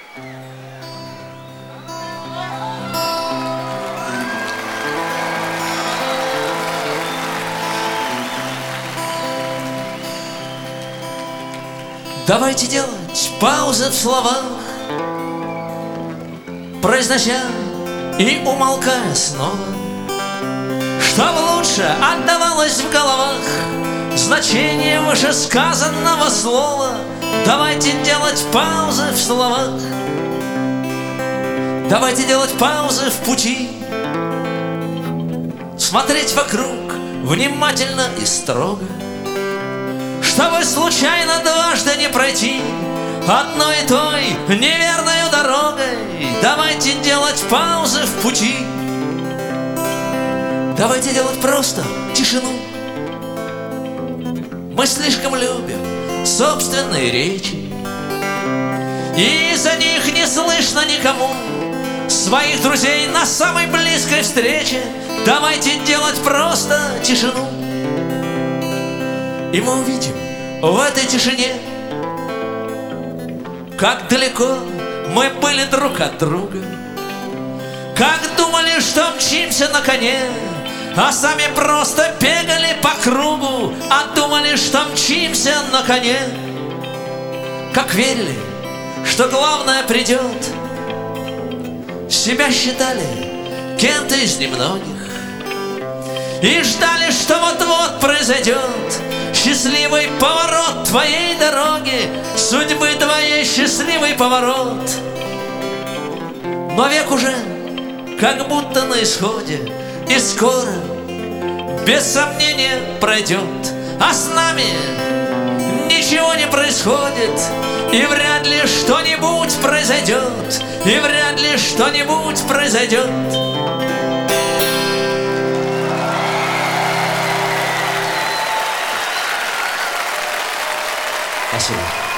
Давайте делать паузы в словах, произнося и умолкая снова, чтобы лучше отдавалось в головах значение вышесказанного слова. Давайте делать паузы в словах, давайте делать паузы в пути, смотреть вокруг внимательно и строго, чтобы случайно дважды не пройти одной и той неверной дорогой. Давайте делать паузы в пути, давайте делать просто тишину. Мы слишком любим собственные речи, и из-за них не слышно никому своих друзей на самой близкой встрече. Давайте делать просто тишину, и мы увидим в этой тишине, как далеко мы были друг от друга, как думали, что мчимся на коне, а сами просто бегали по кругу, а думали, что мчимся на коне, как верили, что главное придет, себя считали кем-то из немногих и ждали, что вот-вот произойдет счастливый поворот твоей дороги, судьбы твоей счастливый поворот. Но век уже как будто на исходе, и скоро, без сомнения, пройдет, а с нами ничего не происходит, и вряд ли что-нибудь произойдет, и вряд ли что-нибудь произойдет. Спасибо.